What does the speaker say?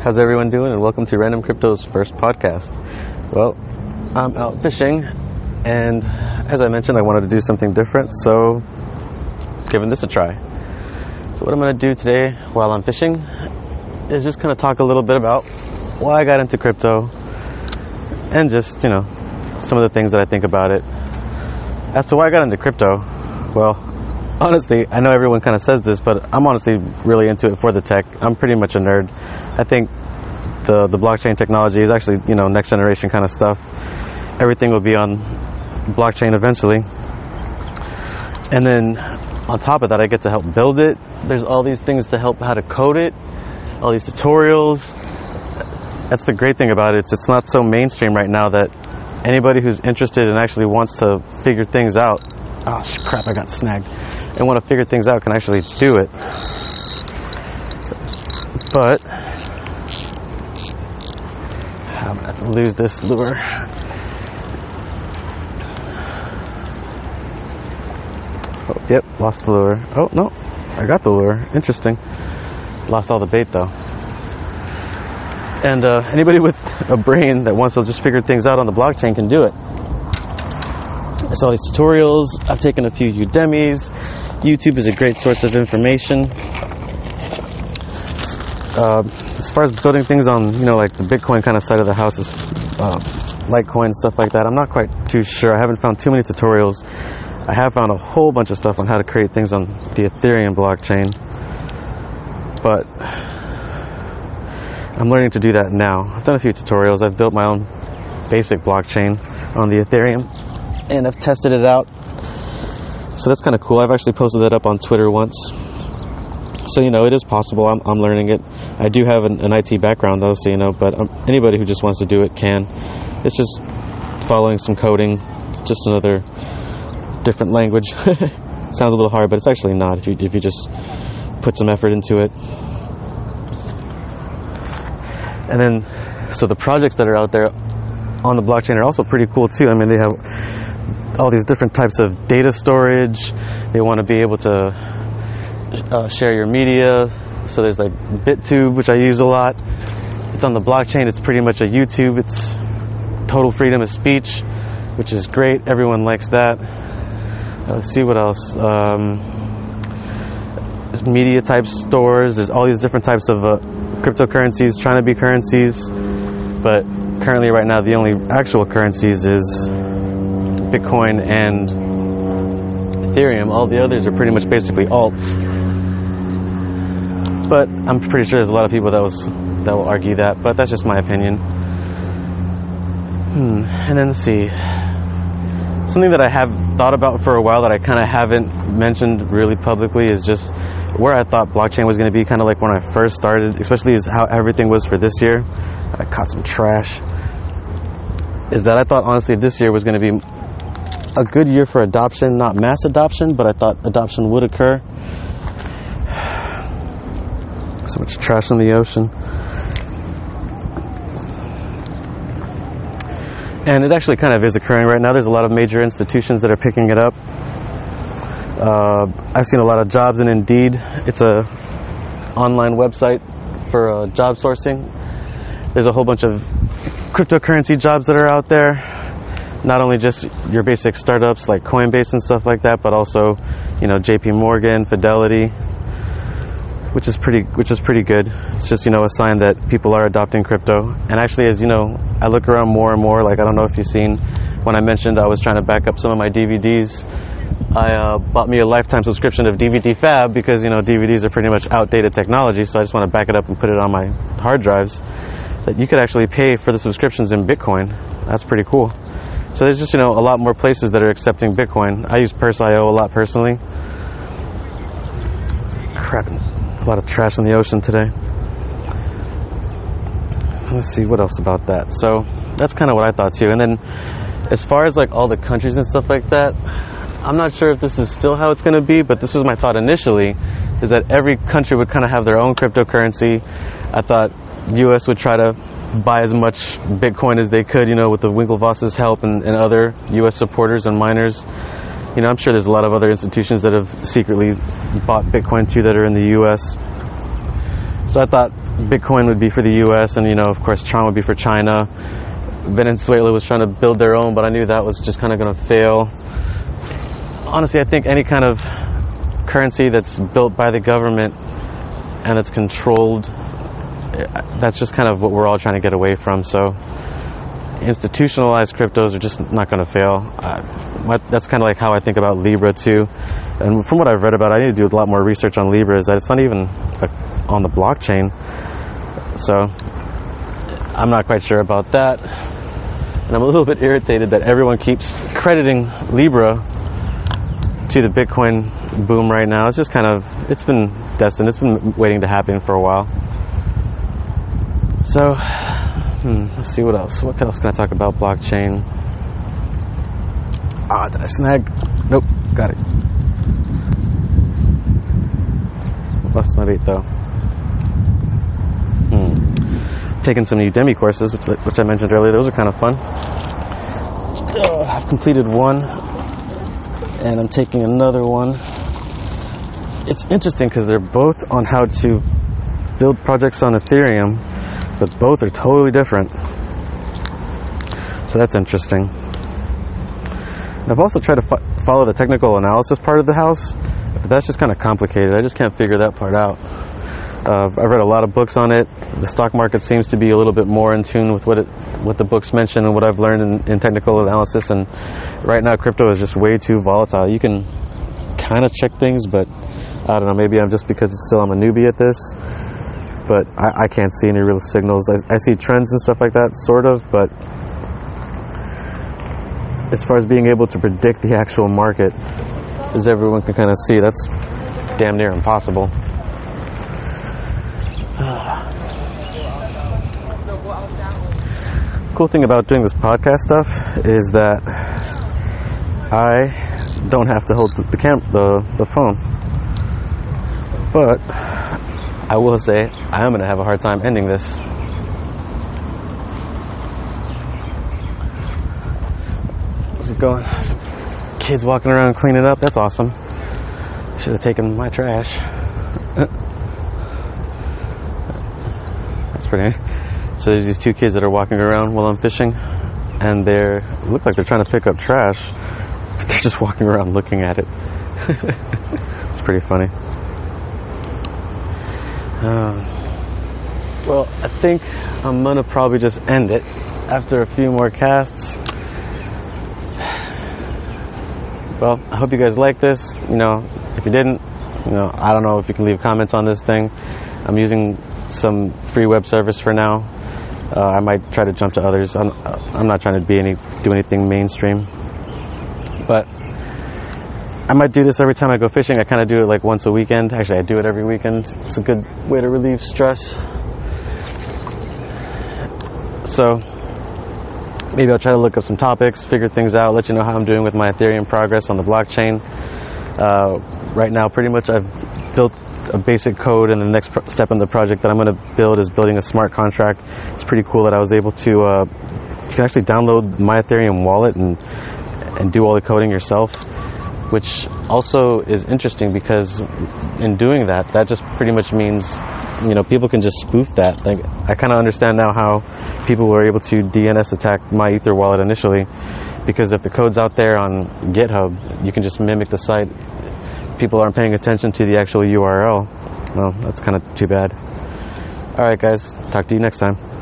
How's everyone doing? And welcome to Random Crypto's first podcast. Well, I'm out fishing, and as I mentioned, I wanted to do something different, so giving this a try. So what I'm going to do today while I'm fishing is just kind of talk a little bit about why I got into crypto and just, some of the things that I think about it. As to why I got into crypto, well, honestly, I know everyone kind of says this, but I'm honestly really into it for the tech. I'm pretty much a nerd. I think the blockchain technology is actually, next generation kind of stuff. Everything will be on blockchain eventually. And then on top of that, I get to help build it. There's all these things to help how to code it, all these tutorials. That's the great thing about it. It's not so mainstream right now that anybody who's interested and actually wants to figure things out, oh crap, I got snagged, and want to figure things out can actually do it. But I'm gonna have to lose this lure. Oh, yep, lost the lure. Oh no, I got the lure. Interesting. Lost all the bait though. And anybody with a brain that wants to just figure things out on the blockchain can do it. There's all these tutorials. I've taken a few Udemy's. YouTube is a great source of information. As far as building things on, like the Bitcoin kind of side of the house, is Litecoin, stuff like that, I'm not quite too sure. I haven't found too many tutorials. I have found a whole bunch of stuff on how to create things on the Ethereum blockchain. But I'm learning to do that now. I've done a few tutorials. I've built my own basic blockchain on the Ethereum, and I've tested it out. So that's kind of cool. I've actually posted that up on Twitter once. So, it is possible. I'm learning it. I do have an IT background, though, so, but anybody who just wants to do it can. It's just following some coding. It's just another different language. Sounds a little hard, but it's actually not if you just put some effort into it. And then, so the projects that are out there on the blockchain are also pretty cool, too. I mean, they have all these different types of data storage. They want to be able to share your media. So there's like BitTube, which I use a lot. It's on the blockchain. It's pretty much a YouTube. It's total freedom of speech, which is great. Everyone likes that. Let's see what else. There's media type stores. There's all these different types of cryptocurrencies trying to be currencies. But currently right now, the only actual currencies is Bitcoin and Ethereum. All the others are pretty much basically alts. But I'm pretty sure there's a lot of people that will argue that, but that's just my opinion. And then let's see. Something that I have thought about for a while that I kind of haven't mentioned really publicly is just where I thought blockchain was going to be, kind of like when I first started, especially is how everything was for this year. I caught some trash. Is that I thought honestly this year was going to be a good year for adoption, not mass adoption, but I thought adoption would occur. So much trash in the ocean. And it actually kind of is occurring right now. There's a lot of major institutions that are picking it up. I've seen a lot of jobs in Indeed. It's a online website for job sourcing. There's a whole bunch of cryptocurrency jobs that are out there. Not only just your basic startups like Coinbase and stuff like that, but also, JP Morgan, Fidelity, which is pretty good. It's just, a sign that people are adopting crypto. And actually, as I look around more and more, like, I don't know if you've seen, when I mentioned I was trying to back up some of my DVDs, I bought me a lifetime subscription of DVD Fab because, DVDs are pretty much outdated technology, so I just want to back it up and put it on my hard drives. That you could actually pay for the subscriptions in Bitcoin. That's pretty cool. So there's just, a lot more places that are accepting Bitcoin. I use Purse.io a lot personally. Crap, a lot of trash in the ocean today. Let's see, what else about that? So that's kind of what I thought too. And then as far as like all the countries and stuff like that, I'm not sure if this is still how it's going to be, but this was my thought initially, is that every country would kind of have their own cryptocurrency. I thought US would try to buy as much Bitcoin as they could, with the Winklevoss's help and other US supporters and miners. I'm sure there's a lot of other institutions that have secretly bought Bitcoin too that are in the US. So I thought Bitcoin would be for the US, and of course Tron would be for China. Venezuela was trying to build their own, but I knew that was just kind of going to fail. Honestly, I think any kind of currency that's built by the government and that's controlled, that's just kind of what we're all trying to get away from. So institutionalized cryptos are just not going to fail. That's kind of like how I think about Libra too. And from what I've read about it, I need to do a lot more research on Libra, is that it's not even on the blockchain. So I'm not quite sure about that. And I'm a little bit irritated that everyone keeps crediting Libra to the Bitcoin boom right now. It's just it's been destined. It's been waiting to happen for a while. So, let's see what else. What else can I talk about blockchain? Did I snag? Nope, got it. Lost my bait though. Taking some Udemy courses, which I mentioned earlier. Those are kind of fun. I've completed one, and I'm taking another one. It's interesting because they're both on how to build projects on Ethereum, but both are totally different. So that's interesting. I've also tried to follow the technical analysis part of the house, but that's just kind of complicated. I just can't figure that part out. I've read a lot of books on it. The stock market seems to be a little bit more in tune with what the books mention and what I've learned in technical analysis. And right now, crypto is just way too volatile. You can kind of check things, but I don't know. Maybe I'm just because I'm a newbie at this. But I can't see any real signals. I see trends and stuff like that, sort of. But as far as being able to predict the actual market, as everyone can kind of see, that's damn near impossible. Cool thing about doing this podcast stuff is that I don't have to hold the phone. But I will say I am going to have a hard time ending this. How's it going? Some kids walking around cleaning up. That's awesome. Should have taken my trash. That's pretty nice. So there's these two kids that are walking around while I'm fishing, and they look like they're trying to pick up trash, but they're just walking around looking at it. It's pretty funny. Well, I think I'm gonna probably just end it after a few more casts. Well, I hope you guys like this. If you didn't, I don't know if you can leave comments on this thing. I'm using some free web service for now. I might try to jump to others. I'm not trying to do anything mainstream, but I might do this every time I go fishing. I kind of do it like once a weekend. Actually, I do it every weekend. It's a good way to relieve stress. So maybe I'll try to look up some topics, figure things out, let you know how I'm doing with my Ethereum progress on the blockchain. Right now, pretty much I've built a basic code, and the next step in the project that I'm going to build is building a smart contract. It's pretty cool that I was able to you can actually download my Ethereum wallet and do all the coding yourself, which also is interesting because in doing that just pretty much means people can just spoof that. Like, I kind of understand now how people were able to DNS attack my Ether wallet initially, because if the code's out there on GitHub, you can just mimic the site. People aren't paying attention to the actual URL. Well, that's kind of too bad. Alright guys, talk to you next time.